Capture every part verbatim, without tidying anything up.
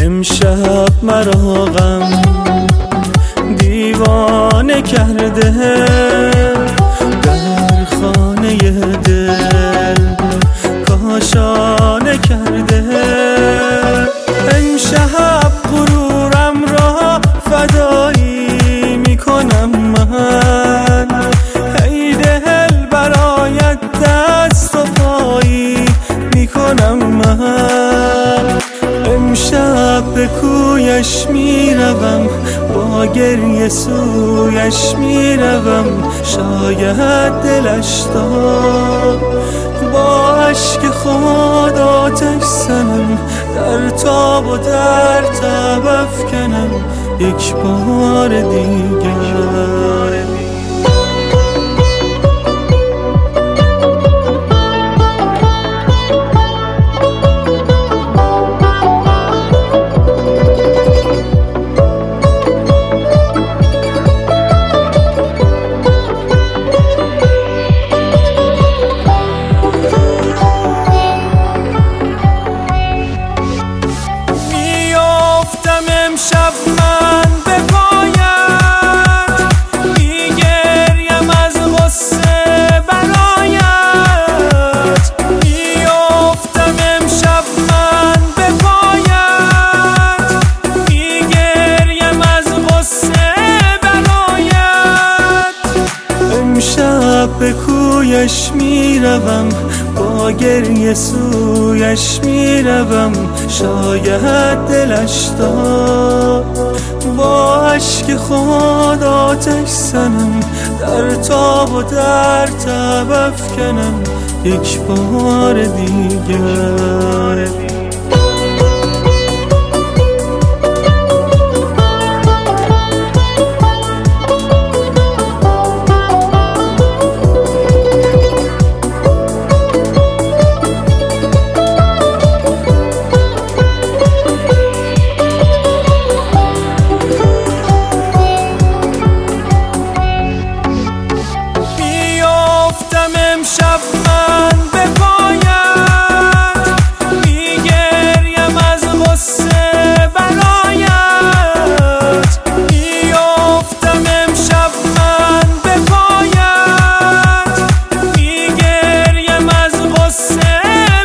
امشب مرا غم دیوانه کرده، در خانه دل کاشانه کرده. امشب غرورم را فدایی میکنم من، ای دل برایت دست و پایی میکنم من. امشب به کویش میروم، با گریه سویش میروم، شاید دلش داد با عشق خود آتش زنم، در تاب و در تب افکنم یک بار دیگر. امشب من به پایت میگریم از غصه برایت، میافتم امشب من به پایت میگریم از غصه برایت. امشب به کویش میروم، با گریه سویش میروم، شاید دلش داد با عشق خود آتش زنم، در تاب و در تب افکنم یک بار دیگر. امشب من به پایت میگریم از غصه برایت، میافتم امشب من به پایت میگریم از غصه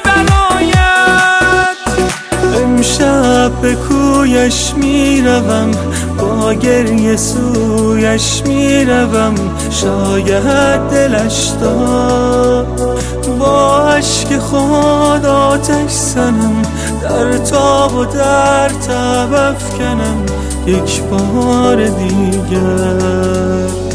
برایت. امشب به کویش میروم، با گریه سویش میروم، شاید دلش داد با عشق خود آتش زنم، در تاب و در تب افکنم یک بار دیگر.